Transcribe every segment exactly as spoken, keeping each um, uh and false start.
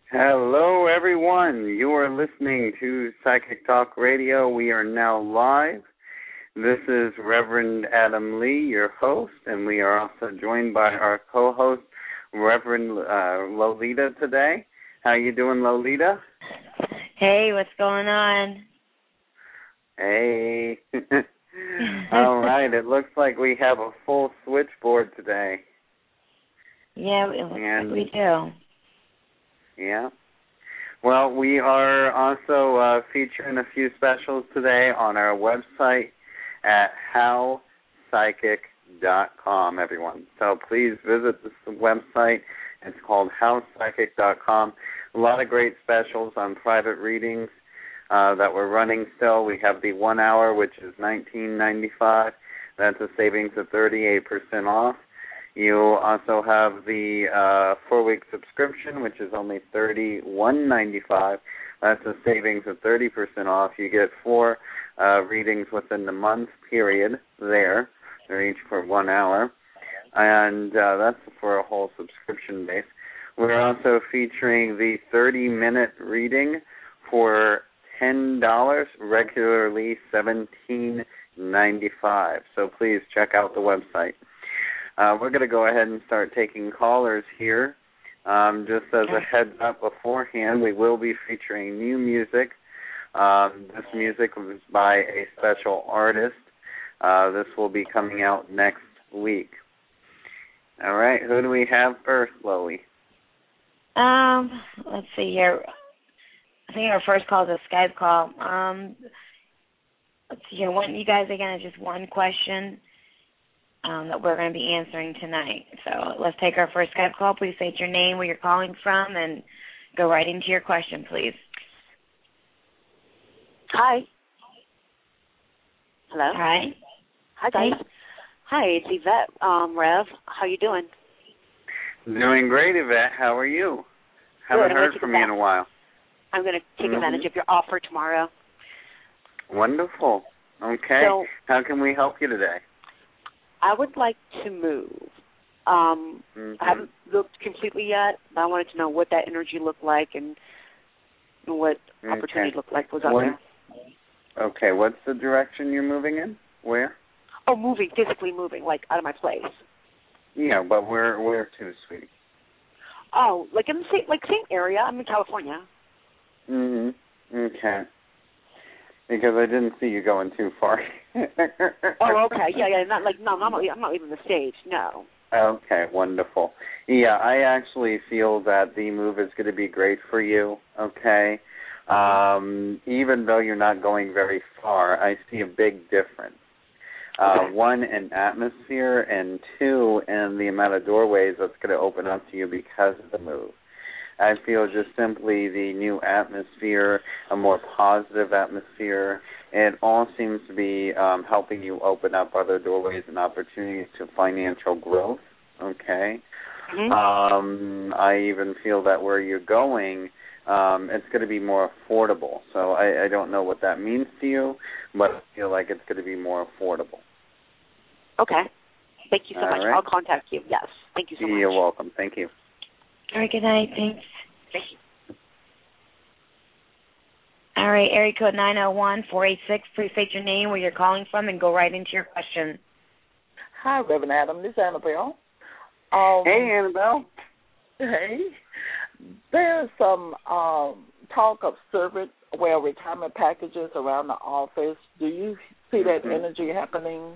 Hello, everyone. You are listening to Psychic Talk Radio. We are now live. This is Reverend Adam Lee, your host, and we are also joined by our co-host, Reverend uh, Lolita, today. How you doing, Lolita? Hey, what's going on? Hey. All right. It looks like we have a full switchboard today. Yeah, it looks and, like we do. Yeah. Well, we are also uh, featuring a few specials today on our website at how psychic dot com, everyone. So please visit this website. It's called how psychic dot com. A lot of great specials on private readings uh, that we're running still. We have the one hour, which is nineteen ninety-five. That's a savings of thirty-eight percent off. You also have the uh, four-week subscription, which is only thirty-one ninety-five. That's a savings of thirty percent off. You get four uh, readings within the month period there. They're each for one hour. And uh, that's for a whole subscription base. We're also featuring the thirty-minute reading for ten dollars, regularly seventeen ninety-five. So please check out the website. Uh, we're going to go ahead and start taking callers here. Um, just as a heads up beforehand, we will be featuring new music. Um, this music was by a special artist. Uh, this will be coming out next week. All right, who do we have first, Loli? Um, let's see here. I think our first call is a Skype call. Um, let's see here. One, you guys, again, it's just one question Um, that we're going to be answering tonight. So let's take our first Skype call. Please state your name, where you're calling from, and go right into your question, please. Hi. Hello. Hi. Hi, guys. Hey. Hi, it's Yvette, um, Rev. How you doing? Doing great, Yvette. How are you? Haven't Good. heard from you in a while. I'm going to take mm-hmm. advantage of your offer tomorrow. Wonderful. Okay. So, how can we help you today? I would like to move. Um, mm-hmm. I haven't looked completely yet, but I wanted to know what that energy looked like and what okay. opportunity looked like was up what, there. Okay, what's the direction you're moving in? Where? Oh, moving, physically moving, like out of my place. Yeah, but where, where to, sweetie? Oh, like in the same, like same area. I'm in California. Mm-hmm. Okay. Because I didn't see you going too far. Oh, okay. Yeah, yeah. Not like no, I'm not. I'm not leaving the stage. No. Okay, wonderful. Yeah, I actually feel that the move is going to be great for you. Okay, um, even though you're not going very far, I see a big difference. Uh, okay. One, in atmosphere, and two, in the amount of doorways that's going to open up to you because of the move. I feel just simply the new atmosphere, a more positive atmosphere, it all seems to be um, helping you open up other doorways and opportunities to financial growth, okay? Mm-hmm. Um, I even feel that where you're going, um, it's going to be more affordable. So I, I don't know what that means to you, but I feel like it's going to be more affordable. Okay. Thank you so all much. Right? I'll contact you. Yes. Thank you so much. You're welcome. Thank you. All right, good night. Thanks. Thank you. All right, area code nine oh one, four eight six. Please state your name, where you're calling from, and go right into your question. Hi, Reverend Adam. This is Annabelle. Um, hey, Annabelle. Hey. There's some um, talk of servant, well, retirement packages around the office. Do you see that mm-hmm. energy happening?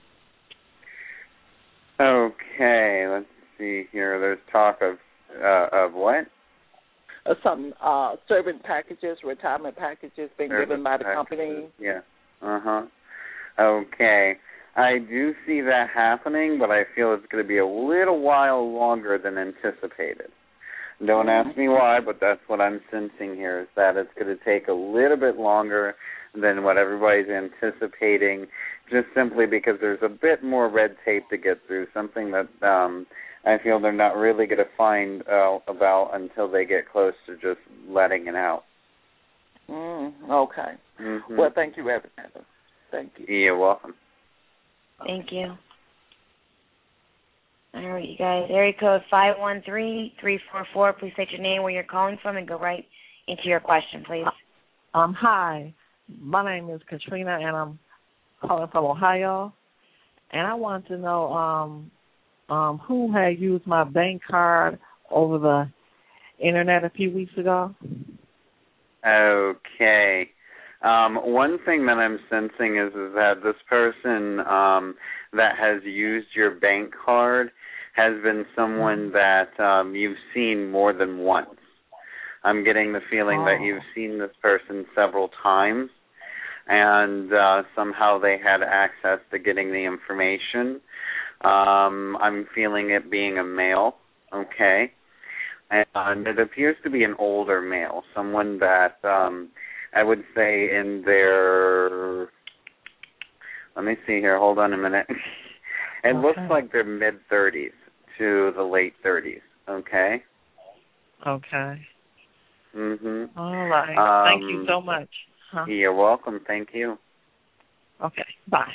Okay, let's see here. There's talk of uh, of what? Uh, some uh, servant packages, retirement packages being servant given by the packages. company. Yeah. Uh-huh. Okay. I do see that happening, but I feel it's going to be a little while longer than anticipated. Don't mm-hmm. ask me why, but that's what I'm sensing here, is that it's going to take a little bit longer than what everybody's anticipating, just simply because there's a bit more red tape to get through, something that um, I feel they're not really going to find uh, about until they get close to just letting it out. Mm, okay. Mm-hmm. Well, thank you, Reverend Adam. Thank you. You're welcome. Thank you. All right, you guys. Area code five one three, three four four. Please state your name, where you're calling from, and go right into your question, please. Um, hi. My name is Katrina, and I'm calling from Ohio. And I want to know um, um, who had used my bank card over the Internet a few weeks ago. Okay. Um, one thing that I'm sensing is, is that this person um, that has used your bank card has been someone that um, you've seen more than once. I'm getting the feeling oh. that you've seen this person several times, and uh, somehow they had access to getting the information. Um, I'm feeling it being a male, okay? And it appears to be an older male, someone that um, I would say in their, let me see here, hold on a minute. It okay. looks like they're mid-thirties to the late thirties, okay? Okay. Mm-hmm. All right. Um, Thank you so much. Huh? You're welcome. Thank you. Okay. Bye.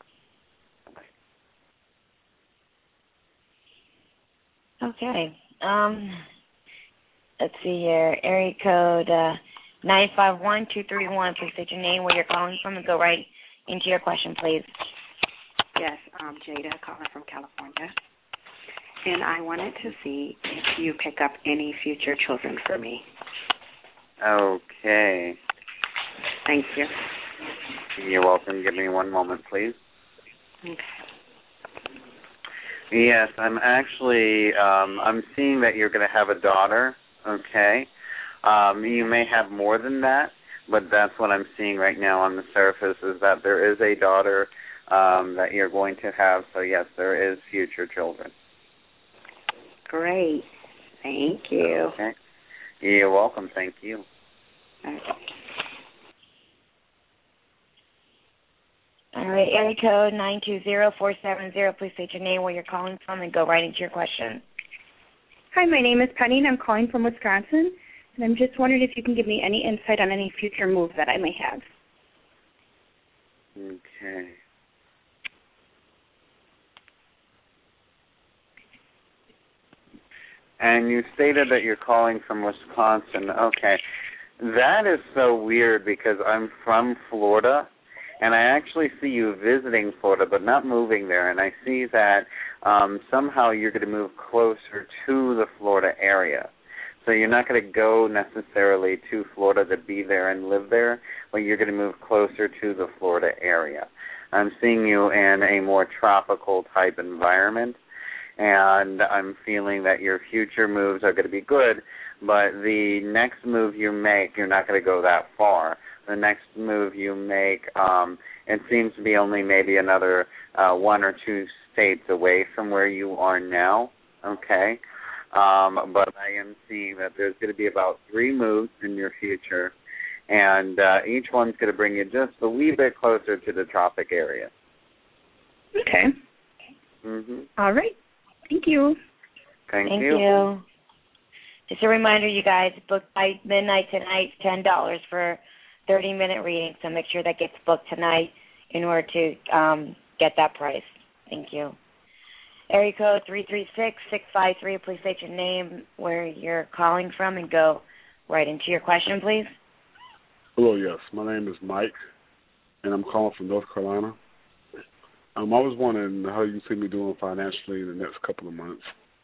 Okay. Um, let's see here. Area code uh, nine five one, two three one. Please state your name, where you're calling from, and go right into your question, please. Yes, um, Jada, calling from California. And I wanted to see if you pick up any future children for me. Okay. Thank you. You're welcome. Give me one moment, please. Okay. Yes, I'm actually, um, I'm seeing that you're going to have a daughter, okay? Um, you may have more than that, but that's what I'm seeing right now on the surface, is that there is a daughter um, that you're going to have. So, yes, there is future children. Great. Thank you. Okay. You're welcome. Thank you. Okay. All right, area code nine two zero, four seven zero. Please state your name, where you're calling from, and go right into your question. Hi, my name is Penny, and I'm calling from Wisconsin. And I'm just wondering if you can give me any insight on any future moves that I may have. Okay. And you stated that you're calling from Wisconsin. Okay. That is so weird because I'm from Florida, and I actually see you visiting Florida but not moving there. And I see that um, somehow you're going to move closer to the Florida area. So you're not going to go necessarily to Florida to be there and live there, but you're going to move closer to the Florida area. I'm seeing you in a more tropical type environment, and I'm feeling that your future moves are going to be good, but the next move you make, you're not going to go that far. The next move you make, um, it seems to be only maybe another uh, one or two states away from where you are now, okay? Um, but I am seeing that there's going to be about three moves in your future, and uh, each one's going to bring you just a wee bit closer to the tropic area. Okay. Mm-hmm. All right. Thank you. Thank, Thank you. you. Just a reminder, you guys, book by midnight tonight, ten dollars for thirty-minute reading, so make sure that gets booked tonight in order to um, get that price. Thank you. Area code three three six, six five three. Please state your name, where you're calling from, and go right into your question, please. Hello, yes. My name is Mike, and I'm calling from North Carolina. Um, I was wondering how you see me doing financially in the next couple of months.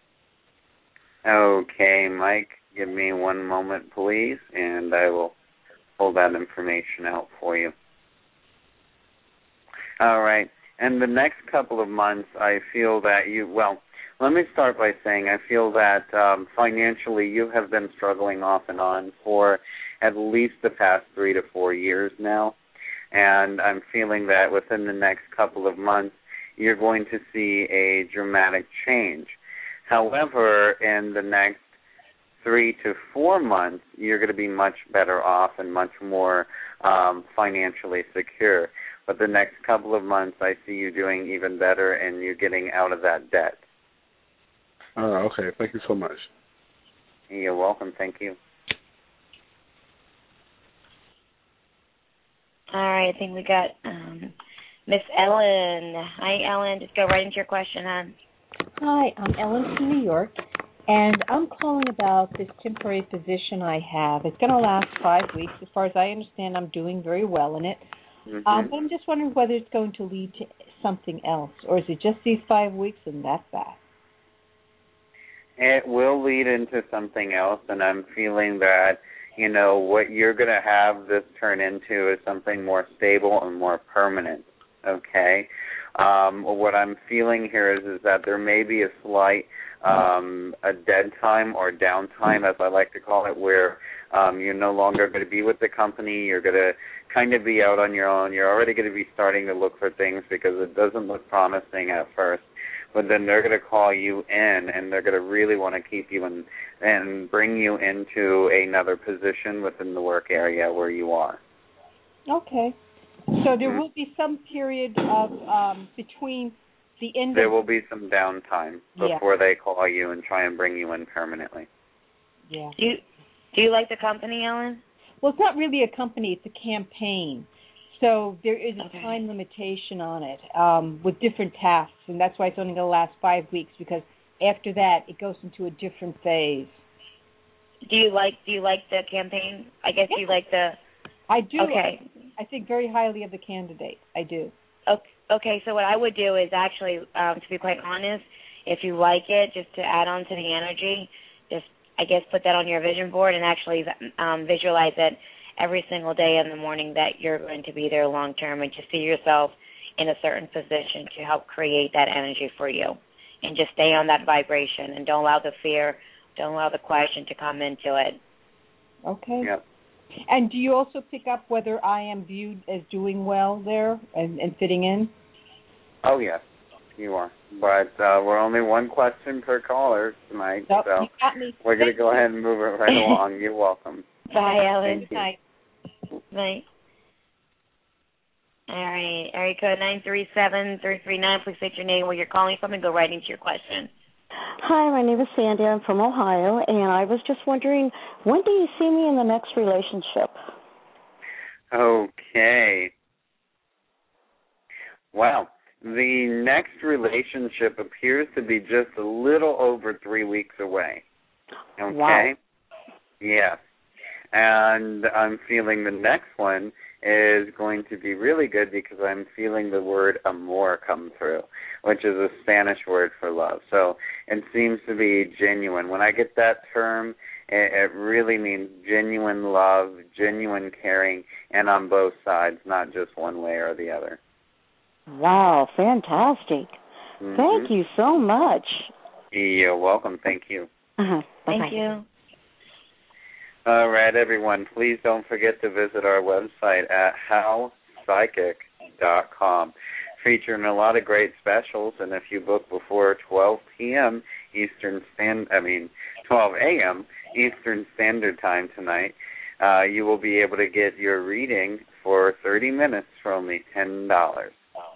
Okay, Mike, give me one moment, please, and I will pull that information out for you. All right. And the next couple of months, I feel that you, well, let me start by saying I feel that um, financially you have been struggling off and on for at least the past three to four years now. And I'm feeling that within the next couple of months, you're going to see a dramatic change. However, in the next three to four months, you're going to be much better off and much more um, financially secure. But the next couple of months, I see you doing even better, and you're getting out of that debt. Uh, okay, thank you so much. You're welcome. Thank you. All right, I think we got um, Miss Ellen. Hi, Ellen. Just go right into your question, hon. Hi, I'm Ellen from New York, and I'm calling about this temporary position I have. It's going to last five weeks. As far as I understand, I'm doing very well in it. Mm-hmm. Um, but I'm just wondering whether it's going to lead to something else, or is it just these five weeks and that's that? It will lead into something else, and I'm feeling that, you know, what you're going to have this turn into is something more stable and more permanent, okay? Um, what I'm feeling here is, is that there may be a slight um, a dead time or downtime, as I like to call it, where um, you're no longer going to be with the company. You're going to kind of be out on your own. You're already going to be starting to look for things because it doesn't look promising at first. But then they're going to call you in, and they're going to really want to keep you in, and bring you into another position within the work area where you are. Okay. So there will be some period of um, between the end There of... will be some downtime before yeah. they call you and try and bring you in permanently. Yeah. Do you, do you like the company, Ellen? Well, it's not really a company. It's a campaign. So there is a okay. time limitation on it um, with different tasks, and that's why it's only going to last five weeks because after that it goes into a different phase. Do you like Do you like the campaign? I guess yeah. you like the. I do. Okay. I, I think very highly of the candidate. I do. Okay. Okay. So what I would do is actually, um, to be quite honest, if you like it, just to add on to the energy, just I guess put that on your vision board and actually um, visualize it every single day in the morning that you're going to be there long term, and just see yourself in a certain position to help create that energy for you, and just stay on that vibration and don't allow the fear, don't allow the question to come into it. Okay. Yep. And do you also pick up whether I am viewed as doing well there and, and fitting in? Oh, yes, you are. But uh, we're only one question per caller tonight, nope, so you got me. we're going to go ahead and move it right along. You're welcome. Bye, Ellen. Bye. Bye. All right. Area code nine three seven, three three nine. Please state your name, where you're calling from, and go right into your question. Hi, my name is Sandy. I'm from Ohio, and I was just wondering, when do you see me in the next relationship? Okay. Well, the next relationship appears to be just a little over three weeks away. Okay? Wow. Yes. And I'm feeling the next one is going to be really good because I'm feeling the word amor come through, which is a Spanish word for love. So it seems to be genuine. When I get that term, it, it really means genuine love, genuine caring, and on both sides, not just one way or the other. Wow, fantastic. Mm-hmm. Thank you so much. You're welcome. Thank you. Uh-huh. Thank you. All right, everyone, please don't forget to visit our website at how psychic dot com, featuring a lot of great specials. And if you book before twelve p.m. Eastern Stand, I mean twelve a.m. Eastern Standard Time tonight, uh, you will be able to get your reading for thirty minutes for only ten dollars.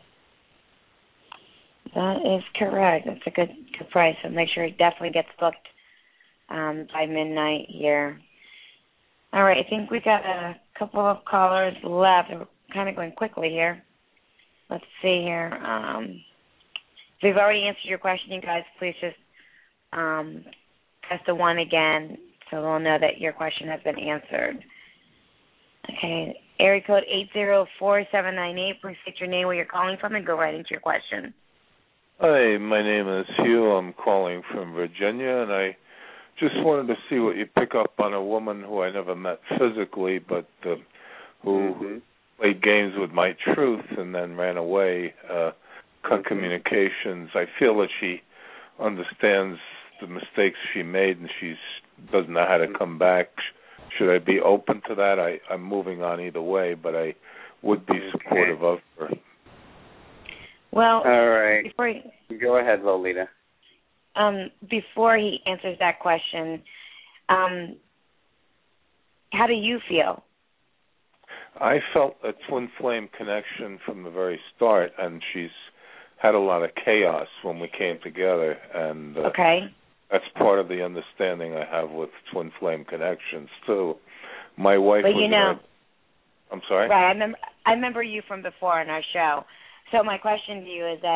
That is correct. That's a good good price. So make sure it definitely gets booked um, by midnight here. All right, I think we got a couple of callers left. We're kind of going quickly here. Let's see here. Um, if we've already answered your question, you guys, please just um, press the one again so we'll know that your question has been answered. Okay, area code eight zero four seven nine eight. Please state your name, where you're calling from, and go right into your question. Hi, my name is Hugh. I'm calling from Virginia, and I just wanted to see what you pick up on a woman who I never met physically, but uh, who mm-hmm. played games with my truth and then ran away, uh, cut mm-hmm. communications. I feel that she understands the mistakes she made and she doesn't know how to come back. Should I be open to that? I, I'm moving on either way, but I would be okay. supportive of her. Well, all right. Before you, go ahead, Lolita. Um, before he answers that question, um, how do you feel? I felt a twin flame connection from the very start, and she's had a lot of chaos when we came together, and uh, okay. that's part of the understanding I have with twin flame connections too. My wife but was. You know, a, I'm sorry. Right, I remember. I remember you from before in our show. So my question to you is that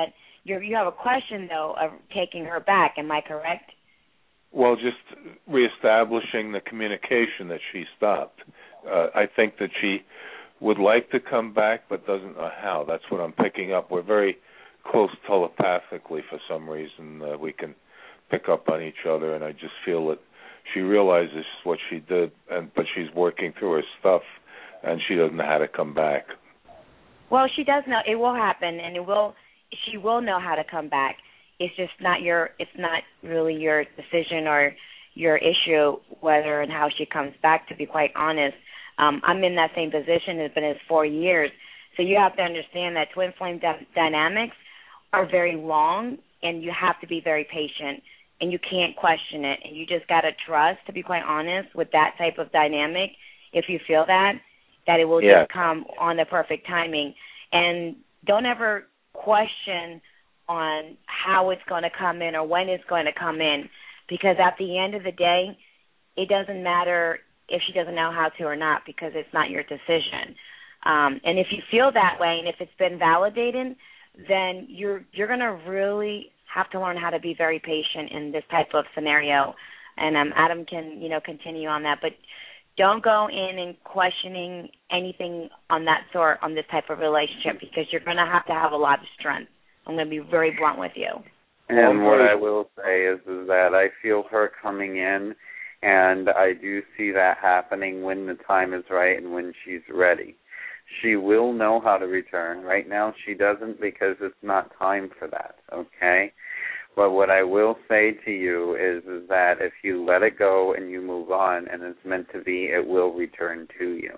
you you have a question though of taking her back. Am I correct? Well, just reestablishing the communication that she stopped. Uh, I think that she would like to come back, but doesn't know how. That's what I'm picking up. We're very close telepathically for some reason. Uh, we can pick up on each other, and I just feel that she realizes what she did, and but she's working through her stuff, and she doesn't know how to come back. Well, she does know it will happen, and it will. She will know how to come back. It's just not your. It's not really your decision or your issue whether and how she comes back. To be quite honest, um, I'm in that same position. It's been it's four years, so you have to understand that twin flame d- dynamics are very long, and you have to be very patient, and you can't question it, and you just gotta trust. To be quite honest, with that type of dynamic, if you feel that, that it will yeah. just come on the perfect timing, and don't ever question on how it's going to come in or when it's going to come in, because at the end of the day, it doesn't matter if she doesn't know how to or not, because it's not your decision. Um, and if you feel that way, and if it's been validated, then you're you're going to really have to learn how to be very patient in this type of scenario. And um, Adam can you know continue on that, but don't go in and questioning anything on that sort on this type of relationship, because you're going to have to have a lot of strength. I'm going to be very blunt with you. And what I will say is, is that I feel her coming in, and I do see that happening when the time is right and when she's ready. She will know how to return. Right now she doesn't, because it's not time for that, okay? But what I will say to you is, is that if you let it go and you move on and it's meant to be, it will return to you.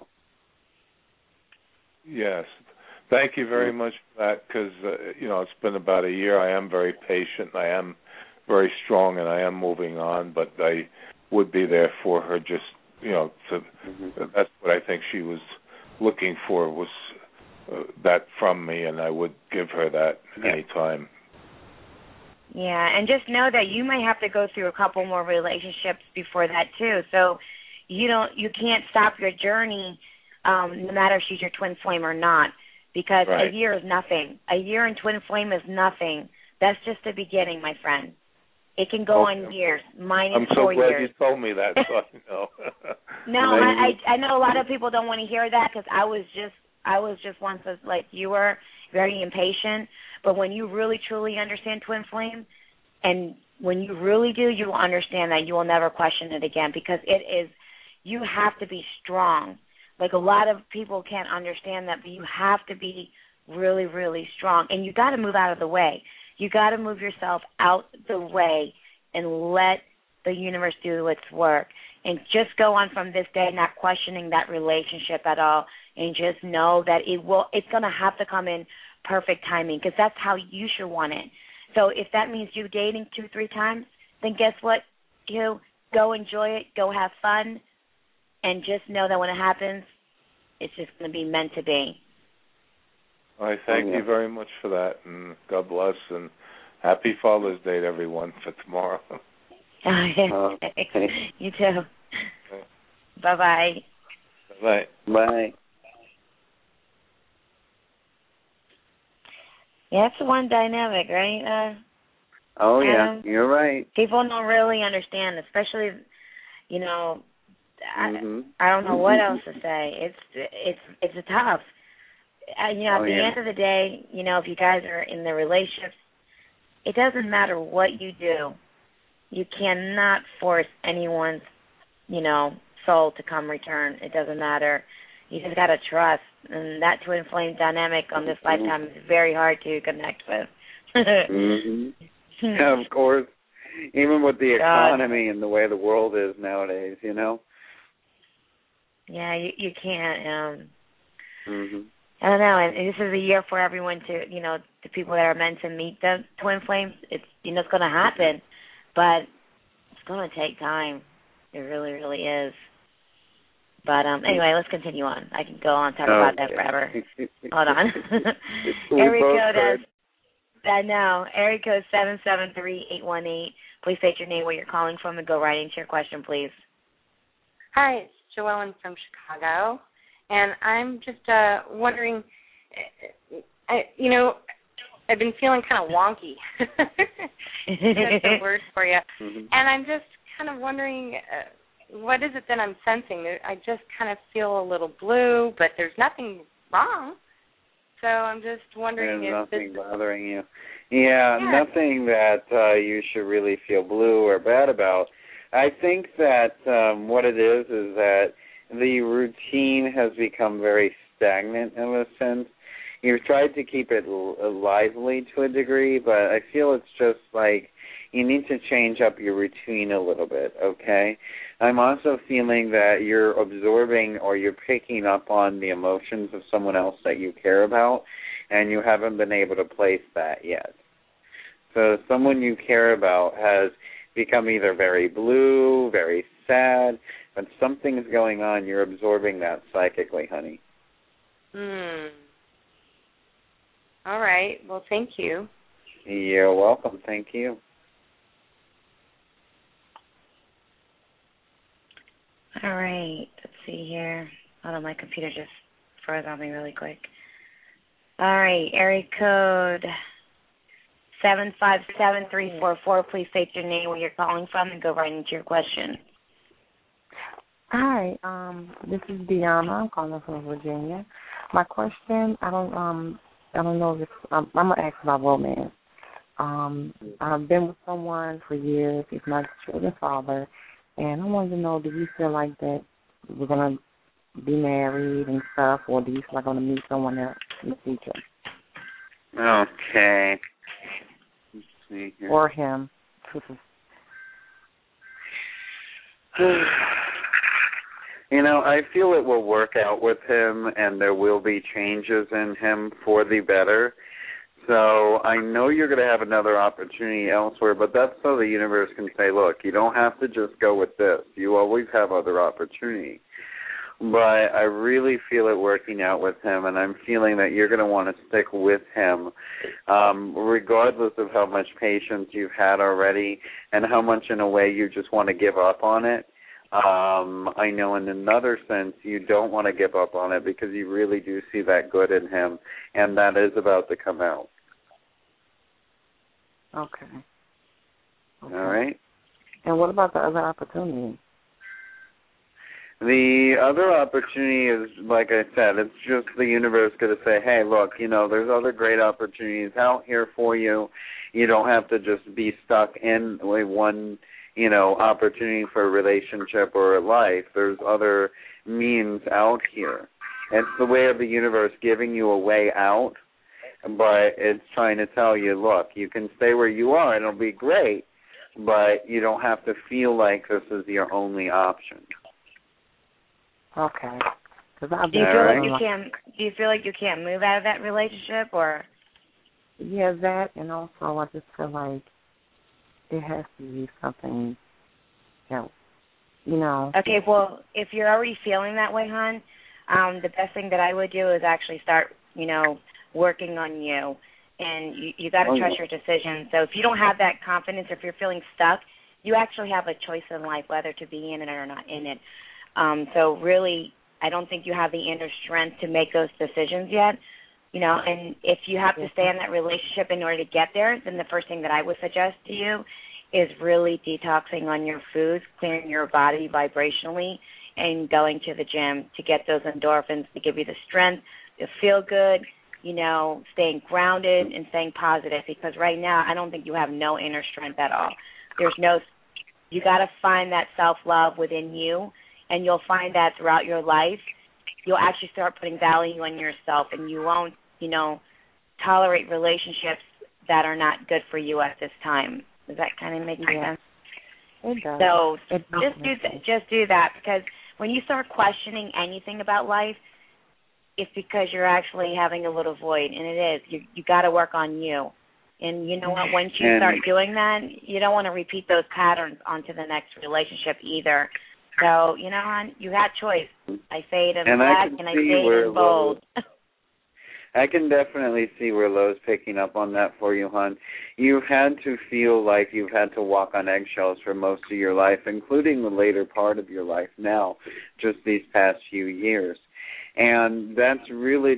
Yes. Thank you very much for that, because, uh, you know, it's been about a year. I am very patient. I am very strong, and I am moving on, but I would be there for her just, you know, to, mm-hmm. that's what I think she was looking for, was uh, that from me, and I would give her that yeah. any time. Yeah, and just know that you might have to go through a couple more relationships before that, too. So you don't, you can't stop your journey um, no matter if she's your twin flame or not. Because right. a year is nothing. A year in twin flame is nothing. That's just the beginning, my friend. It can go okay. on years. Mine is I'm so four glad years. you told me that, so I know. No, I, I I know a lot of people don't want to hear that, because I was just I was just once as like you were, very impatient. But when you really truly understand twin flame, and when you really do, you will understand that you will never question it again, because it is. You have to be strong. Like, a lot of people can't understand that, but you have to be really, really strong. And you got to move out of the way. You got to move yourself out the way and let the universe do its work. And just go on from this day not questioning that relationship at all, and just know that it will. It's going to have to come in perfect timing, because that's how you should want it. So if that means you dating two, three times, then guess what? You go enjoy it, go have fun. And just know that when it happens, it's just going to be meant to be. I thank oh, yeah. you very much for that, and God bless, and happy Father's Day to everyone for tomorrow. uh, you too. Okay. Bye-bye. Bye. Bye. Yeah, that's one dynamic, right? Uh, oh, yeah, um, you're right. People don't really understand, especially, you know, Mm-hmm. I, I don't know what else to say. It's it's it's a tough. Uh, you know, at oh, the yeah. end of the day, you know, if you guys are in the relationships, it doesn't matter what you do. You cannot force anyone's, you know, soul to come return. It doesn't matter. You just gotta trust, and that twin flame dynamic on this mm-hmm. lifetime is very hard to connect with. mm-hmm. Yeah, of course. Even with the economy God. and the way the world is nowadays, you know. Yeah, you you can't. Um, mm-hmm. I don't know, and this is a year for everyone to, you know, the people that are meant to meet the twin flames. It's you know it's going to happen, but it's going to take time. It really, really is. But um, anyway, let's continue on. I can go on and talk okay. about that forever. Hold on. Area code is, I know. Area code seven seven three eight one eight. Please state your name, where you're calling from, and go right into your question, please. Hi, it's Joellen from Chicago, and I'm just uh, wondering, I, you know, I've been feeling kind of wonky. That's the word for you. Mm-hmm. And I'm just kind of wondering, uh, what is it that I'm sensing? I just kind of feel a little blue, but there's nothing wrong. So I'm just wondering There's if nothing this bothering you. Yeah, yeah. nothing that uh, you should really feel blue or bad about. I think that um, what it is is that the routine has become very stagnant in a sense. You've tried to keep it lively to a degree, but I feel it's just like you need to change up your routine a little bit, okay? I'm also feeling that you're absorbing or you're picking up on the emotions of someone else that you care about, and you haven't been able to place that yet. So someone you care about has become either very blue, very sad, but something's going on. You're absorbing that psychically, honey. Hmm. All right. Well, thank you. You're welcome. Thank you. All right. Let's see here. Hold on, my computer just froze on me really quick. All right. Area code seven five seven three four four. Please state your name, where you're calling from, and go right into your question. Hi. Um, this is Deanna. I'm calling from Virginia. My question, I don't um. I don't know if it's, um, I'm going to ask about romance. Um, I've been with someone for years. He's my children's father. And I wanted to know, do you feel like that we're going to be married and stuff, or do you feel like I'm going to meet someone else in the future? Okay. Let's see here. Or him. You know, I feel it will work out with him, and there will be changes in him for the better. So I know you're going to have another opportunity elsewhere, but that's so the universe can say, look, you don't have to just go with this. You always have other opportunity. But I really feel it working out with him, and I'm feeling that you're going to want to stick with him, um, regardless of how much patience you've had already and how much, in a way, you just want to give up on it. Um, I know in another sense you don't want to give up on it because you really do see that good in him, and that is about to come out. Okay. okay. All right. And what about the other opportunity? The other opportunity is, like I said, it's just the universe going to say, hey, look, you know, there's other great opportunities out here for you. You don't have to just be stuck in one you know, opportunity for a relationship or a life. There's other means out here. It's the way of the universe giving you a way out, but it's trying to tell you, look, you can stay where you are and it'll be great, but you don't have to feel like this is your only option. Okay. Do you feel right. like you can't? Do you feel like you can't move out of that relationship, or? Yeah, that, and also I just feel like it has to be something else, you know. Okay, well, if you're already feeling that way, hon, um, the best thing that I would do is actually start, you know, working on you. And you, you got to oh, trust yeah. your decision. So if you don't have that confidence, or if you're feeling stuck, you actually have a choice in life whether to be in it or not in it. Um, so really, I don't think you have the inner strength to make those decisions yet. You know, and if you have to stay in that relationship in order to get there, then the first thing that I would suggest to you is really detoxing on your foods, clearing your body vibrationally, and going to the gym to get those endorphins to give you the strength to feel good, you know, staying grounded and staying positive, because right now I don't think you have no inner strength at all. There's no, you got to find that self-love within you, and you'll find that throughout your life, you'll actually start putting value on yourself, and you won't, you know, tolerate relationships that are not good for you at this time. Does that kind of make yeah. sense? It does. So it does just do th- just do that, because when you start questioning anything about life, it's because you're actually having a little void, and it is. You you got to work on you, and you know what? Once you and, start doing that, you don't want to repeat those patterns onto the next relationship either. So you know, hon, you had choice. I say it in and black, I and I say it where in bold. Lowe's, I can definitely see where Lowe's picking up on that for you, hon. You've had to feel like you've had to walk on eggshells for most of your life, including the later part of your life now, just these past few years. And that's really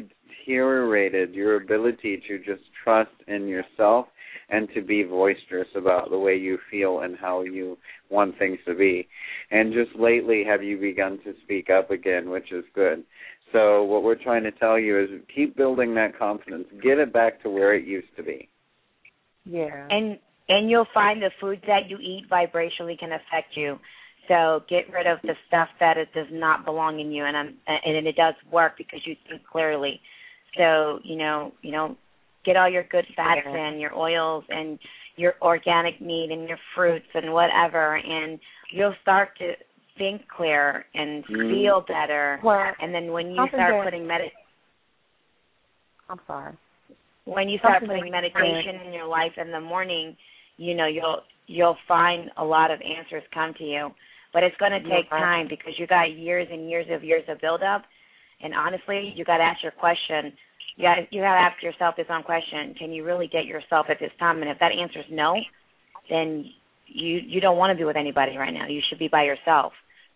deteriorated your ability to just trust in yourself and to be boisterous about the way you feel and how you want things to be. And just lately have you begun to speak up again, which is good. So what we're trying to tell you is keep building that confidence. Get it back to where it used to be. Yeah. And and you'll find the foods that you eat vibrationally can affect you. So get rid of the stuff that it does not belong in you, and I'm, and it does work because you think clearly. So you know, you know, get all your good fats yeah. in, your oils, and your organic meat, and your fruits, and whatever, and you'll start to think clear and mm. feel better. Well, and then when you start that, putting med, I'm sorry. When you start something putting meditation in your life in the morning, you know you'll you'll find a lot of answers come to you. But it's going to take time because you got years and years of years of build-up. And honestly, you got to ask your question. You got you got to ask yourself this one question: can you really get yourself at this time? And if that answer is no, then you you don't want to be with anybody right now. You should be by yourself.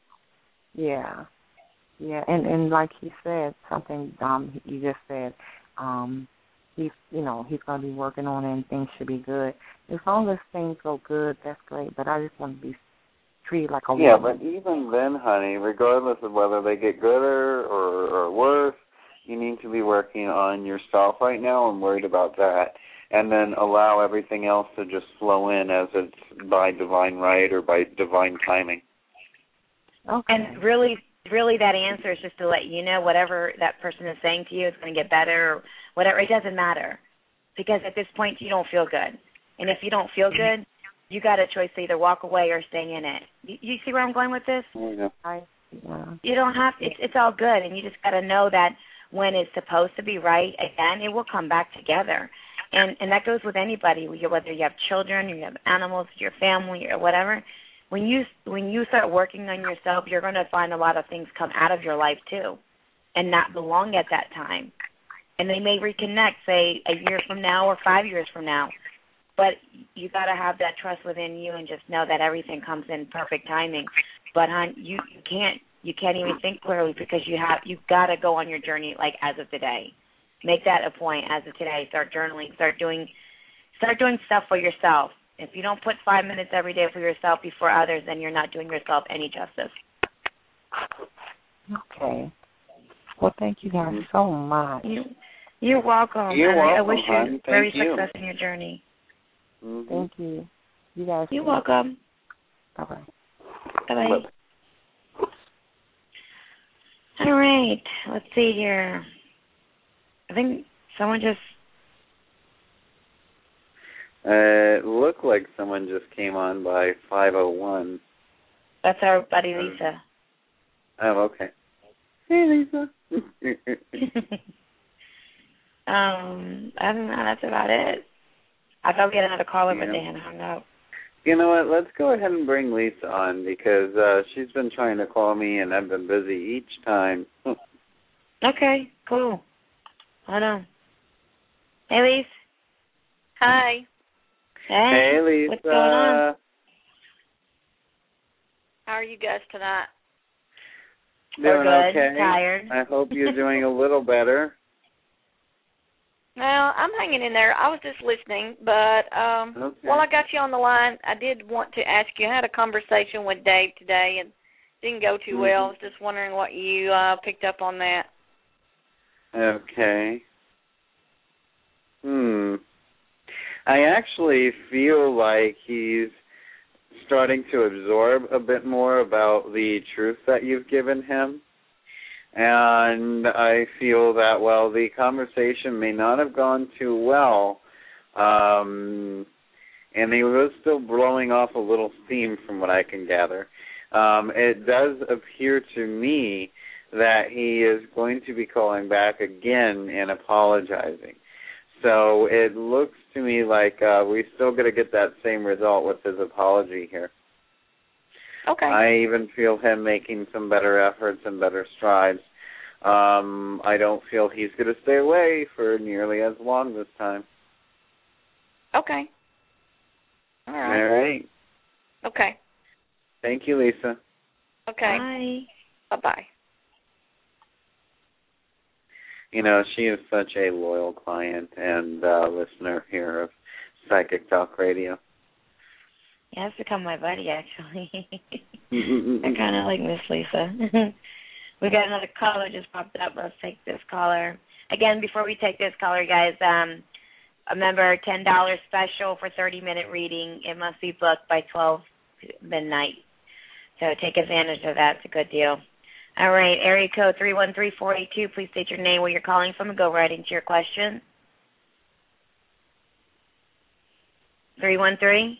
Yeah, yeah, and and like he said, something um you just said, um he's you know he's going to be working on it and things should be good. As long as things go good, that's great. But I just want to be treated like a yeah, woman. but even then, honey, regardless of whether they get gooder or, or worse, you need to be working on yourself right now and worried about that. And then allow everything else to just flow in as it's by divine right or by divine timing. Okay. And really, really that answer is just to let you know whatever that person is saying to you is going to get better or whatever. It doesn't matter because at this point you don't feel good. And if you don't feel good, you got a choice to either walk away or stay in it. You, you see where I'm going with this? Yeah. I, yeah. You don't have to. It's, it's all good, and you just got to know that when it's supposed to be right, again, it will come back together. And and that goes with anybody, whether you have children, you have animals, your family, or whatever. When you when you start working on yourself, you're going to find a lot of things come out of your life too, and not belong at that time. And they may reconnect, say, a year from now or five years from now. But you got to have that trust within you and just know that everything comes in perfect timing. But hon, you, you can't you can't even think clearly because you have you've got to go on your journey like as of today. Make that a point as of today. Start journaling. Start doing start doing stuff for yourself. If you don't put five minutes every day for yourself before others, then you're not doing yourself any justice. Okay. Well, thank you guys so much. You, you're welcome. You're and welcome, I wish hon. you very Thank you. success in your journey. Mm-hmm. Thank you. You guys. You're welcome. Bye bye. Bye bye. All right. Let's see here. I think someone just. Uh, it looked like someone just came on by five oh one. That's our buddy Lisa. Oh, okay. Hey, Lisa. um, I don't know. That's about it. I thought we had another caller, yeah. but they had hung up. You know what? Let's go ahead and bring Lisa on because uh, she's been trying to call me, and I've been busy each time. Okay, cool. Hold on. Hey, Lisa. Hi. Hey, hey, Lisa. What's going on? How are you guys tonight? Doing We're good. okay. Tired. I hope you're doing a little better. Well, I'm hanging in there. I was just listening, but um, okay. while I got you on the line, I did want to ask you. I had a conversation with Dave today, and didn't go too mm-hmm. well. I was just wondering what you uh, picked up on that. Okay. Hmm. I actually feel like he's starting to absorb a bit more about the truth that you've given him. And I feel that, well, the conversation may not have gone too well, um, and he was still blowing off a little steam from what I can gather. Um, it does appear to me that he is going to be calling back again and apologizing. So it looks to me like uh, we still got to get that same result with his apology here. Okay. I even feel him making some better efforts and better strides. Um, I don't feel he's going to stay away for nearly as long this time. Okay. All right. All right. Okay. Thank you, Lisa. Okay. Bye. Bye-bye. You know, she is such a loyal client and uh, listener here of Psychic Talk Radio. Yeah, it's become my buddy, actually. I kind of like Miss Lisa. We got another caller just popped up. Let's take this caller. Again, before we take this caller, guys, um, remember, ten dollars special for thirty-minute reading. It must be booked by twelve midnight. So take advantage of that. It's a good deal. All right, area code three one three, four eight two. Please state your name, where you're calling from, and go right into your question. three one three.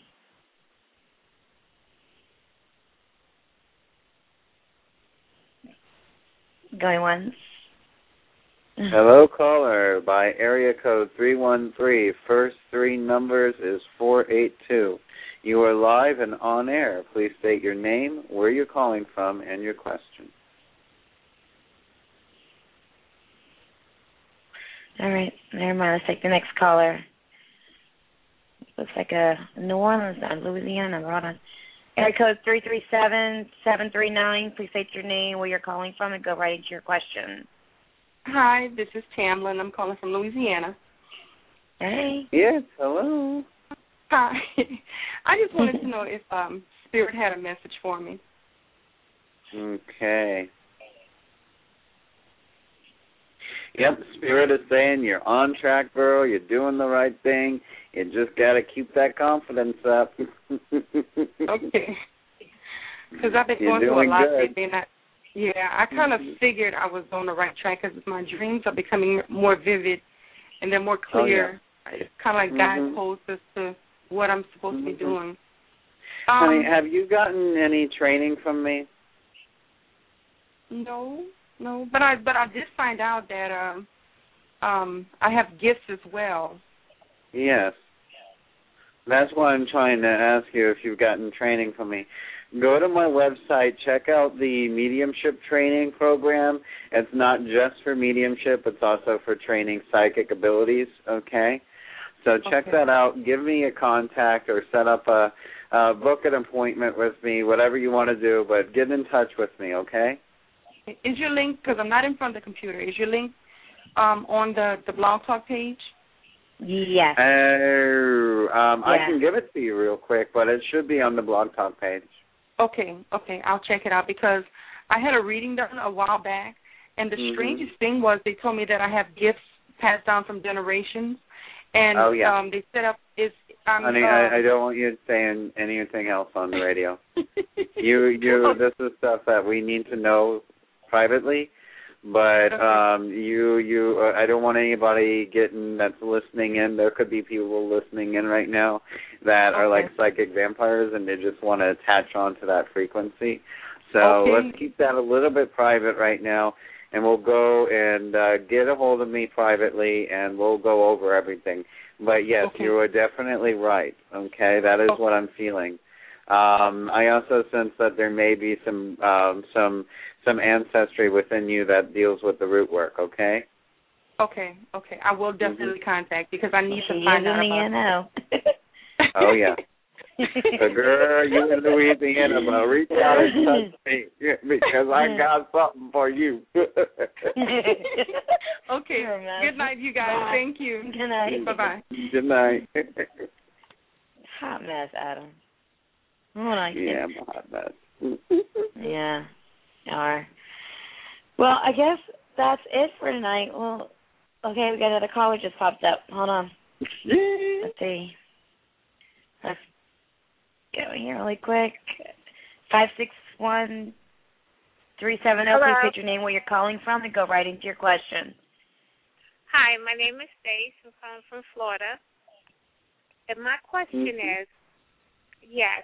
Going once. Hello, caller. By area code three one three, first three numbers is four eight two. You are live and on air. Please state your name, where you're calling from, and your question. All right, never mind. Let's take the next caller. Looks like a New Orleans, not Louisiana. Hold on. Area code three three seven, seven three nine. Please state your name, where you're calling from, and go right into your question. Hi, this is Tamlin. I'm calling from Louisiana. Hey. Yes, hello. Hi. I just wanted to know if um, Spirit had a message for me. Okay. Yep, Spirit is saying you're on track, girl. You're doing the right thing. You just got to keep that confidence up. Okay. Because I've been You're going through a lot good. lately, and I, yeah, I kind of figured I was on the right track because my dreams are becoming more vivid and they're more clear. Oh, yeah. It's kind of like Mm-hmm. guideposts as to what I'm supposed Mm-hmm. to be doing. Honey, Um, have you gotten any training from me? No, no, but I but I did find out that um, um, I have gifts as well. Yes. That's why I'm trying to ask you if you've gotten training from me. Go to my website, check out the mediumship training program. It's not just for mediumship, it's also for training psychic abilities, okay? So check Okay. that out. Give me a contact or set up a, uh, book an appointment with me, whatever you want to do, but get in touch with me, okay? Is your link, because I'm not in front of the computer, is your link um, on the, the Blog Talk page? Yes. Oh, um, I Yeah. can give it to you real quick, but it should be on the Blog Talk page. Okay, okay, I'll check it out because I had a reading done a while back, and the Mhm. strangest thing was they told me that I have gifts passed down from generations, and Oh, yeah. um, they set up is. Um, Honey, uh, I, I don't want you saying anything else on the radio. you, you, this is stuff that we need to know privately. But um, you, you, uh, I don't want anybody getting that's listening in. There could be people listening in right now that are like psychic vampires, and they just want to attach on to that frequency. So Okay. let's keep that a little bit private right now, and we'll go and uh, get a hold of me privately, and we'll go over everything. But yes, Okay. you are definitely right. Okay, that is Okay. what I'm feeling. Um, I also sense that there may be some um, some some ancestry within you that deals with the root work. Okay. Okay, okay, I will definitely contact because I need She to is find in out about. Louisiana. Oh yeah. So girl, you in Louisiana, but reach out and touch me because I got something for you. Okay. Good night, you guys. Bye. Thank you. Good night. Bye bye. Good night. Hot mess, Adam. I don't like Yeah, it. I'm a hot mess. Yeah. All right. Well, I guess that's it for tonight. Well, okay, we got another caller just popped up. Hold on. Let's see. Let's go here really quick. Five six one three seven zero. Please state your name, where you're calling from, and go right into your question. Hi, my name is Stace. I'm calling from Florida. And my question Mm-hmm. is, yes.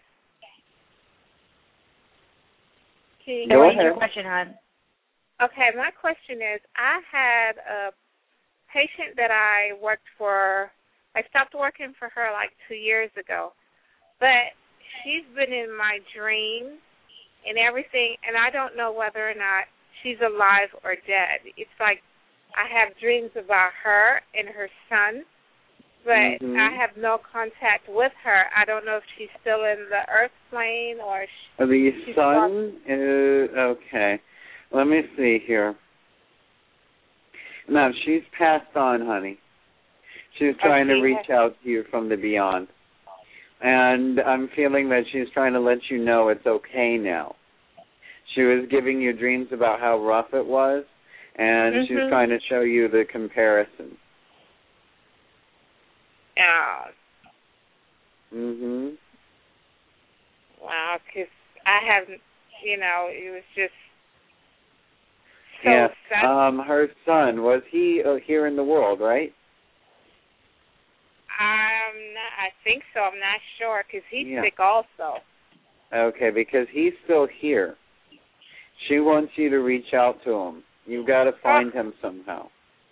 Can you Go right hear into your me? question, hon. Okay, my question is, I had a patient that I worked for. I stopped working for her like two years ago. But she's been in my dreams and everything, and I don't know whether or not she's alive or dead. It's like I have dreams about her and her son, but Mhm. I have no contact with her. I don't know if she's still in the earth plane or she, The she's sun is okay. Let me see here. No, she's passed on, honey. She was trying to reach out to you from the beyond. And I'm feeling that she's trying to let you know it's okay now. She was giving you dreams about how rough it was, and mm-hmm. she's trying to show you the comparison. Yeah. Mhm. Wow, because I haven't, you know, it was just so yeah. sad. Um, her son, was he uh, here in the world, right? I'm not, I think so. I'm not sure because he's yeah. sick also. Okay, because he's still here. She wants you to reach out to him. You've got to find oh. him somehow.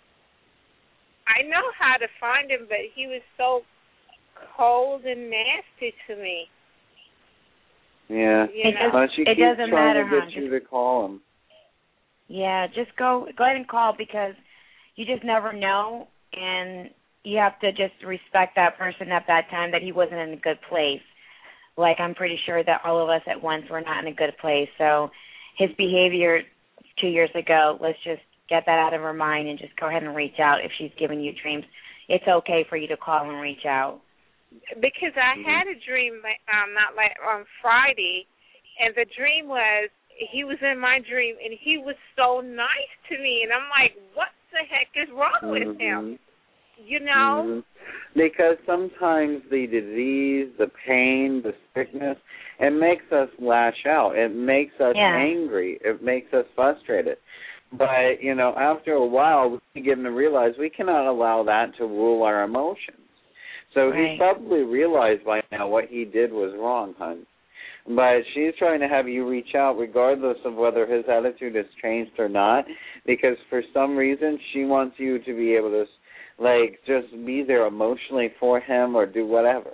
I know how to find him, but he was so cold and nasty to me. Yeah. You know? Well, she it keeps doesn't trying matter, to get huh? you Just, to call him. Yeah, just go go ahead and call because you just never know, and you have to just respect that person at that time that he wasn't in a good place. Like, I'm pretty sure that all of us at once were not in a good place. So his behavior two years ago, let's just get that out of her mind and just go ahead and reach out if she's giving you dreams. It's okay for you to call and reach out. Because I mm-hmm. had a dream, um, not like on Friday, and the dream was he was in my dream, and he was so nice to me. And I'm like, what the heck is wrong mm-hmm. with him? You know? Mm-hmm. Because sometimes the disease, the pain, the sickness, it makes us lash out. It makes us yeah. angry. It makes us frustrated. But, you know, after a while, we begin to realize we cannot allow that to rule our emotions. So right. he probably realized by now what he did was wrong, hon. But she's trying to have you reach out regardless of whether his attitude has changed or not, because for some reason she wants you to be able to, like, just be there emotionally for him or do whatever.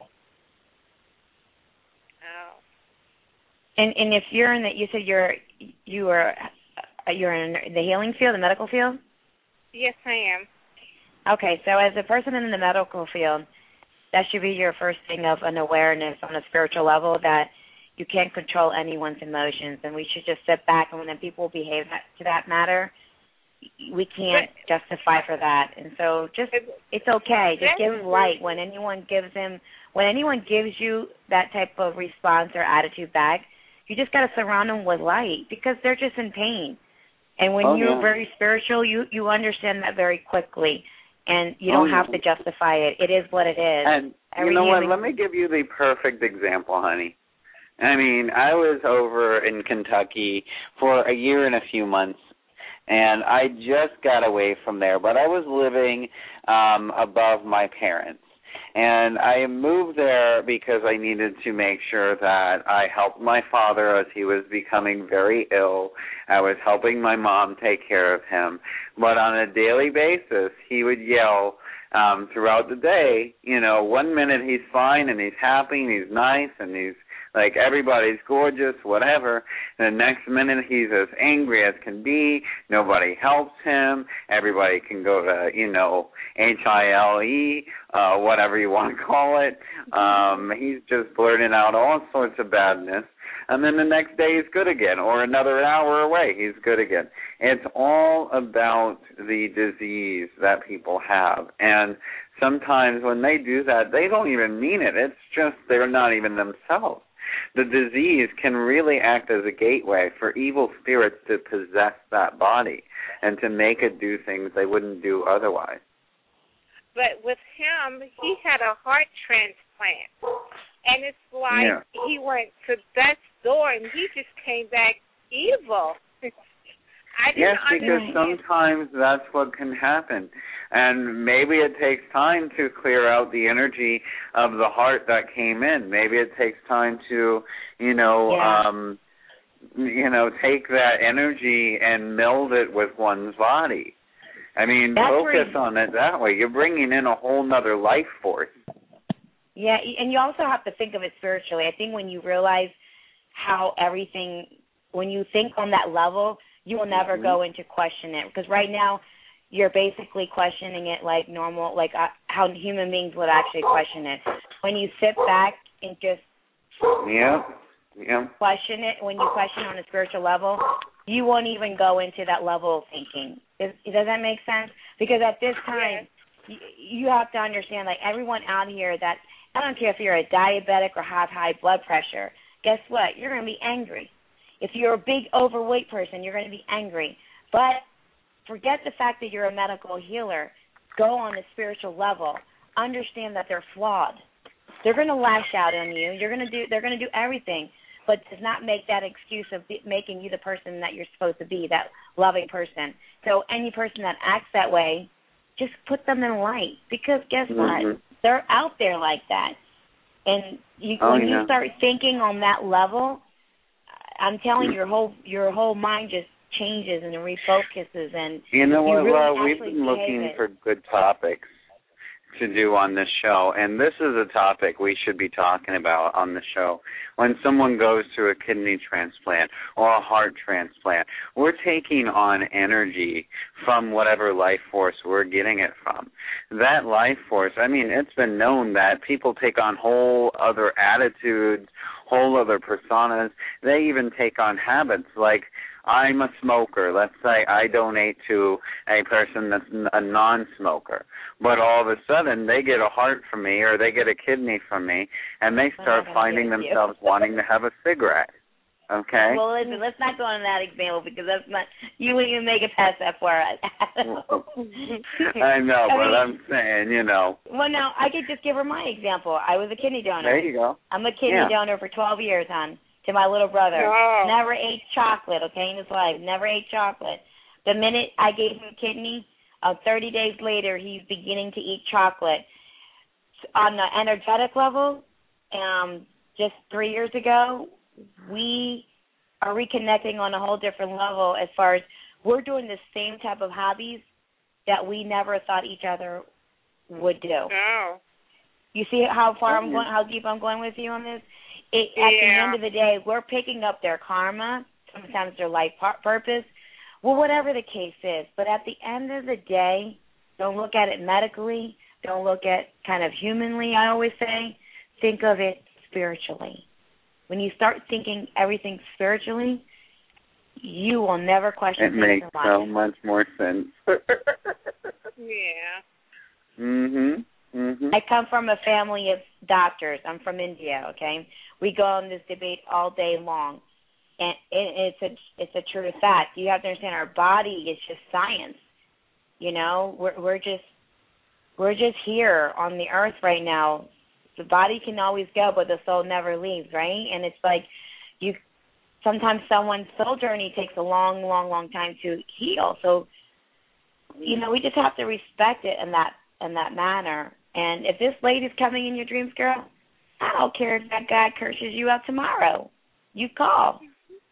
Oh. And and if you're in the, you said you're you are you're in the healing field, the medical field? Yes, I am. Okay, so as a person in the medical field, that should be your first thing of an awareness on a spiritual level that you can't control anyone's emotions, and we should just sit back, and when people behave that, to that matter, we can't but, justify for that. And so just, it's okay. Just give him light. When anyone gives him, when anyone gives you that type of response or attitude back, you just got to surround them with light because they're just in pain. And when oh, you're yeah. very spiritual, you, you understand that very quickly. And you don't oh, have yeah. to justify it. It is what it is. And Every you know what? human... Let me give you the perfect example, honey. I mean, I was over in Kentucky for a year and a few months, and I just got away from there. But I was living um, above my parents. And I moved there because I needed to make sure that I helped my father as he was becoming very ill. I was helping my mom take care of him. But on a daily basis, he would yell um, throughout the day, you know, one minute he's fine and he's happy and he's nice and he's like everybody's gorgeous, whatever. And the next minute he's as angry as can be. Nobody helps him. Everybody can go to, you know, H I L E, uh, whatever you want to call it. Um, he's just blurting out all sorts of badness. And then the next day he's good again, or another hour away he's good again. It's all about the disease that people have. And sometimes when they do that, they don't even mean it. It's just they're not even themselves. The disease can really act as a gateway for evil spirits to possess that body and to make it do things they wouldn't do otherwise. But with him, he had a heart transplant. And it's like yeah. he went to death's door and he just came back evil. I didn't yes, because understand. sometimes that's what can happen. And maybe it takes time to clear out the energy of the heart that came in. Maybe it takes time to, you know, yeah. um, you know, take that energy and meld it with one's body. I mean, That's focus where, on it that way. You're bringing in a whole nother life force. Yeah, and you also have to think of it spiritually. I think when you realize how everything, when you think on that level, you will never mm-hmm. go into question it. Because right now, you're basically questioning it like normal, like uh, how human beings would actually question it. When you sit back and just yeah, yeah. question it, when you question on a spiritual level, you won't even go into that level of thinking. Does, does that make sense? Because at this time, you, you have to understand, like, everyone out here that, I don't care if you're a diabetic or have high blood pressure, guess what? You're going to be angry. If you're a big overweight person, you're going to be angry. But forget the fact that you're a medical healer. Go on a spiritual level. Understand that they're flawed. They're going to lash out on you. You're going to do. They're going to do everything, but does not make that excuse of making you the person that you're supposed to be, that loving person. So any person that acts that way, just put them in light, because guess Mm-hmm. what? They're out there like that. And you, Oh, when yeah. you start thinking on that level, I'm telling you, your whole your whole mind just changes and refocuses. And You know what, really Well, we've actually been looking behave it. for good topics to do on this show, and this is a topic we should be talking about on the show. When someone goes through a kidney transplant or a heart transplant, we're taking on energy from whatever life force we're getting it from. That life force, I mean, it's been known that people take on whole other attitudes, whole other personas. They even take on habits like, I'm a smoker. Let's say I donate to a person that's a non-smoker. But all of a sudden, they get a heart from me or they get a kidney from me, and they start finding themselves wanting to have a cigarette. Okay? Well, listen, let's not go on that example, because that's not, you wouldn't even make it past that for us. I know, I but mean, I'm saying, you know. Well, no, I could just give her my example. I was a kidney donor. There you go. I'm a kidney Yeah. donor for twelve years, hon, to my little brother. Oh. Never ate chocolate, okay, in his life. Never ate chocolate. The minute I gave him a kidney, uh, thirty days later, he's beginning to eat chocolate. On the energetic level, um, just three years ago, we are reconnecting on a whole different level as far as we're doing the same type of hobbies that we never thought each other would do. Oh. You see how far Oh, I'm yeah. going, how deep I'm going with you on this? It, at the Yeah. end of the day, we're picking up their karma, sometimes their life par- purpose, well, whatever the case is. But at the end of the day, don't look at it medically. Don't look at kind of humanly, I always say. Think of it spiritually. When you start thinking everything spiritually, you will never question It things makes in life. so much more sense. Yeah. mhm. Mhm. I come from a family of doctors. I'm from India, okay? We go on this debate all day long. And it, it's a it's a true fact. You have to understand our body is just science. You know, we're we're just we're just here on the earth right now. The body can always go, but the soul never leaves, right? And it's like you sometimes someone's soul journey takes a long, long, long time to heal. So, you know, we just have to respect it in that in that manner. And if this lady's coming in your dreams, girl, I don't care if that guy curses you out tomorrow. You call.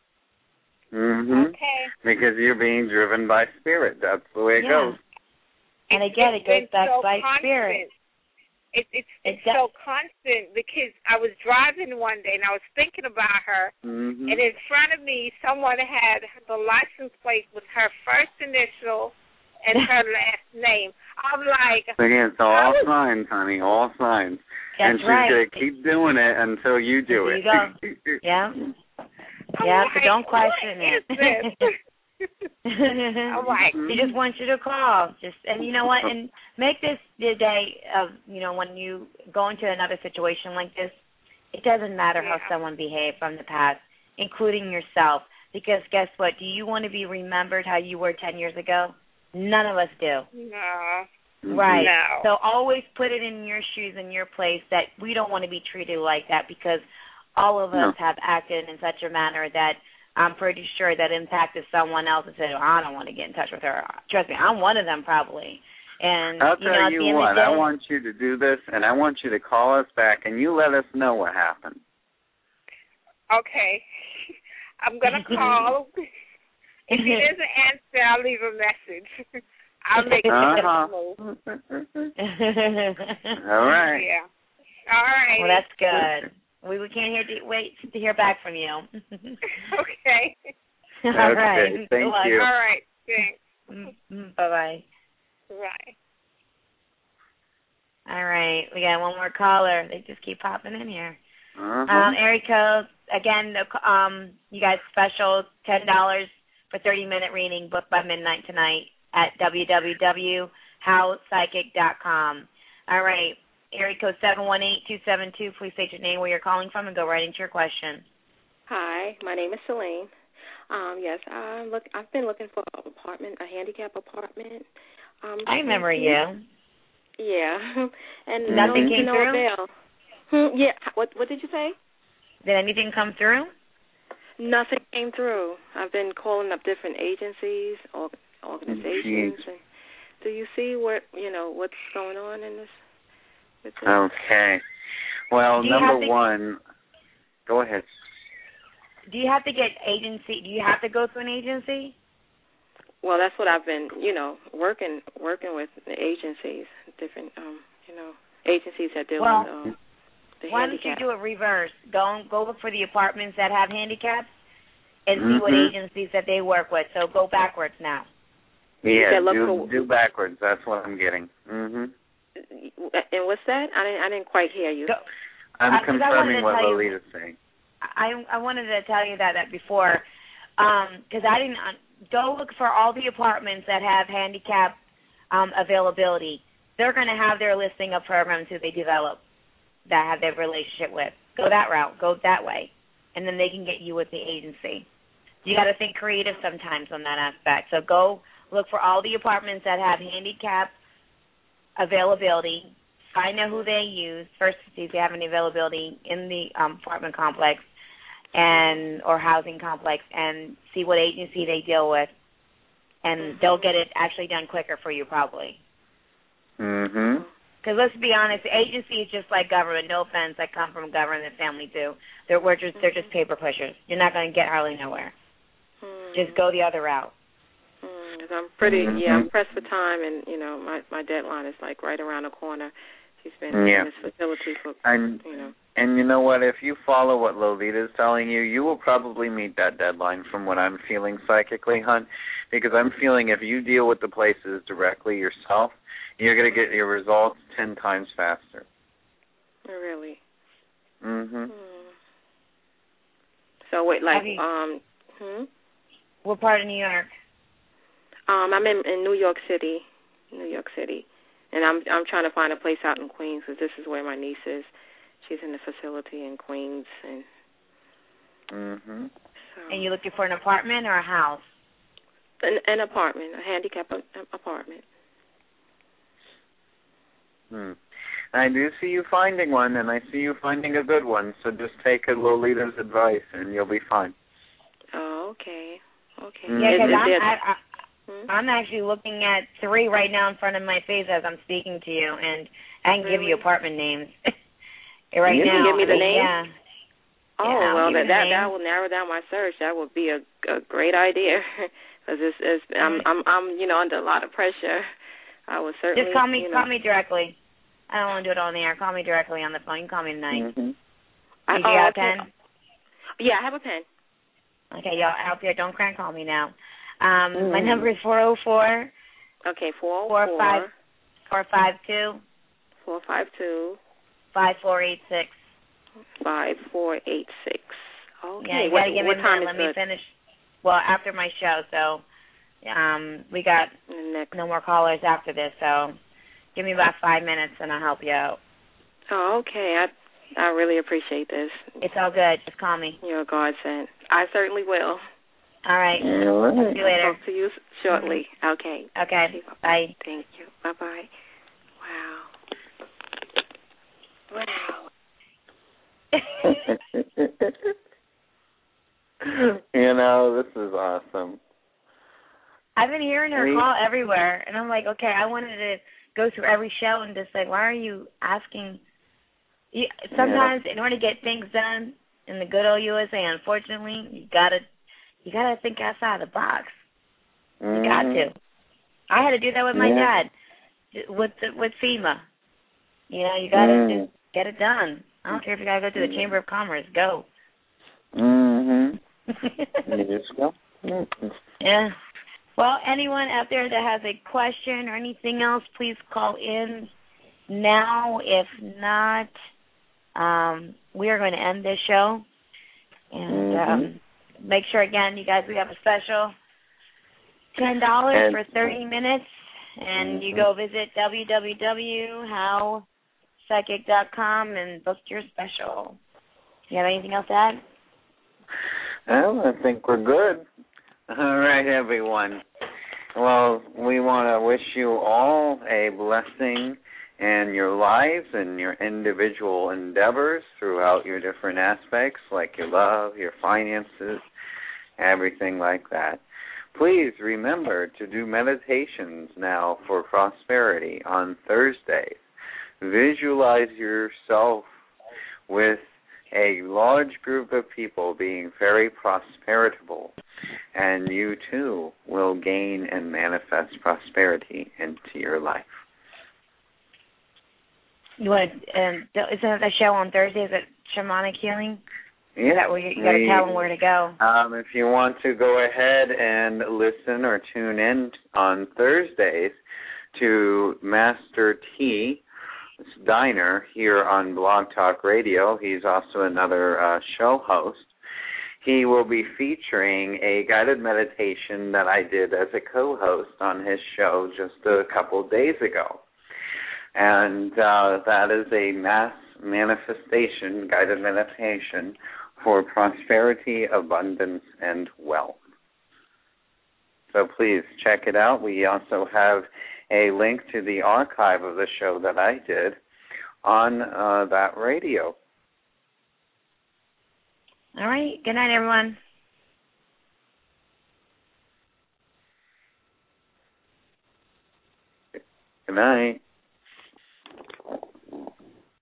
Mhm. Okay. Because you're being driven by spirit. That's the way it Yeah. goes. And again, it goes It's back so by constant. spirit. It, it's it's It so constant because I was driving one day and I was thinking about her, Mhm. and in front of me, someone had the license plate with her first initial and her last name. I'm like, Again, it's all I was- signs, honey, all signs. That's and she's right. gonna keep doing it until you do There it. you go. Yeah. Yeah, but don't question what it. is this? I'm like, She just wants you to call. Just and you know what? And make this the day of you know when you go into another situation like this. It doesn't matter how Yeah. someone behaved from the past, including yourself. Because guess what? Do you want to be remembered how you were ten years ago? None of us do. No. Right. No. So always put it in your shoes, in your place, that we don't want to be treated like that because all of us No. have acted in such a manner that I'm pretty sure that impacted someone else and said, oh, I don't want to get in touch with her. Trust me, I'm one of them probably. And I'll you tell know, at you the end what, of the I day, want you to do this, and I want you to call us back, and you let us know what happened. Okay. I'm going to call. If he doesn't answer, I'll leave a message. I'll make a Uh-huh. move. All right. Yeah. All right. well, that's good. We, we can't hear to, wait to hear back from you. Okay. All Okay, right. thank Good luck. you. All right. Thanks. Mm, Bye-bye. Bye. All right. We got one more caller. They just keep popping in here. Uh-huh. Um, area code, again, the, um, you guys special, ten dollars for thirty-minute reading, booked by midnight tonight at w w w dot how psychic dot com. All right, area code seven one eight, two seven two. Please state your name, where you're calling from, and go right into your question. Hi, my name is Celine. Um, yes, I look. I've been looking for an apartment, a handicap apartment. Um, I remember you. Yeah, and nothing no, came no through. Avail. Hmm, yeah. What What did you say? Did anything come through? Nothing came through. I've been calling up different agencies, or organizations. Jeez. And do you see what you know what's going on in this? With this? Okay. Well, Do you number have to- one, go ahead. Do you have to get agency? Do you have to go through an agency? Well, that's what I've been, you know, working working with the agencies, different, um, you know, agencies that deal Well, with um, the why don't you handicap. do it reverse? Go go look for the apartments that have handicaps and see what Mhm. agencies that they work with. So go backwards now. Yeah, said look do, for- do backwards. That's what I'm getting. Mhm. And what's that? I didn't I didn't quite hear you. Go, I'm Uh, 'cause I wanted confirming to what tell you- Lolita's saying. I I wanted to tell you that that before, because I didn't. Uh, go look for all the apartments that have handicap um, availability. They're going to have their listing of programs who they develop that have their relationship with. Go that route. Go that way, and then they can get you with the agency. You got to think creative sometimes on that aspect. So go look for all the apartments that have handicap availability. Find out who they use first to see if they have any availability in the um, apartment complex and or housing complex, and see what agency they deal with, and they'll get it actually done quicker for you probably. Mhm. Because let's be honest, the agency is just like government. No offense, I come from government and family too. They're we're just they're just paper pushers. You're not going to get hardly nowhere. Hmm. Just go the other route. Hmm, 'cause I'm pretty, Mhm. yeah, I'm pressed for time, and you know, my my deadline is like right around the corner. She's been Yeah. in this facility for, And you know. and you know what? If you follow what Lolita's telling you, you will probably meet that deadline. From what I'm feeling psychically, hon, because I'm feeling if you deal with the places directly yourself, you're going to get your results ten times faster. Really. Mhm. Hmm. So wait, like, Have you- um, hmm? What part of New York? Um, I'm in, in New York City, New York City, and I'm I'm trying to find a place out in Queens because this is where my niece is. She's in the facility in Queens, and Mhm. so And you looking for an apartment or a house? an, an apartment, a handicap a, apartment. Hmm. I do see you finding one, and I see you finding a good one. So just take Lolita's advice, and you'll be fine. Oh, okay, okay. Mm. Yeah, Is- because is I'm there- I, I, hmm? I'm actually looking at three right now in front of my face as I'm speaking to you, and I can give you Really? apartment names right You now. can give me the I mean, names? Yeah. Oh, Yeah, I'll well, give you that the that, names. that will narrow down my search. That would be a, a great idea because it's, it's I'm I'm I'm you know under a lot of pressure. I would certainly Just call me, you know, call me directly. I don't want to do it on the air. Call me directly on the phone. You can call me tonight. Mhm. I, Did you oh, have a okay. pen? Yeah, I have a pen. Okay, y'all out there, don't crank call me now. Um, Mm. My number is four oh four, Okay, four four four five, four five two, four five two five four eight six. five four eight six. Okay. Yeah, you what gotta give what me a time minute. is Let me good? finish. Well, after my show, so um, we got Next. no more callers after this. So give me about five minutes, and I'll help you out. Oh, okay. I I really appreciate this. It's all good. Just call me. You're a godsend. I certainly will. All right. All right. See you later. Talk to you shortly. Okay. Okay. Bye. Thank you. Bye bye. Wow. Wow. You know, this is awesome. I've been hearing her Please. call everywhere, and I'm like, okay, I wanted to go through every show and just like, why are you asking? You, sometimes, in order to get things done in the good old U S A, unfortunately, you gotta you gotta think outside the box. You got Mhm. to. I had to do that with my Yeah. dad, with the, with FEMA. You know, you gotta Mm. just get it done. I don't care if you gotta go to the Chamber of Commerce. Go. Mhm. You just go. Mhm. Yeah. Well, anyone out there that has a question or anything else, please call in now. If not, um, we are going to end this show. And Mhm. um, make sure, again, you guys, we have a special ten dollars And- for thirty minutes, and you go visit w w w dot how psychic dot com and book your special. You have anything else to add? Well, I think we're good. All right, everyone. Well, we want to wish you all a blessing in your lives and your individual endeavors throughout your different aspects, like your love, your finances, everything like that. Please remember to do meditations now for prosperity on Thursdays. Visualize yourself with a large group of people being very prosperitable, and you too will gain and manifest prosperity into your life. You want to, um, isn't that the show on Thursday? Is it Shamanic Healing? Yeah, Is that where you, you got to tell them where to go? Um, if you want to go ahead and listen or tune in on Thursdays to Master T Diner here on Blog Talk Radio, he's also another uh, show host. He will be featuring a guided meditation that I did as a co-host on his show just a couple of days ago. And uh, that is a mass manifestation, guided meditation for prosperity, abundance, and wealth. So please check it out. We also have a link to the archive of the show that I did on uh, that radio. All right. Good night, everyone. Good night.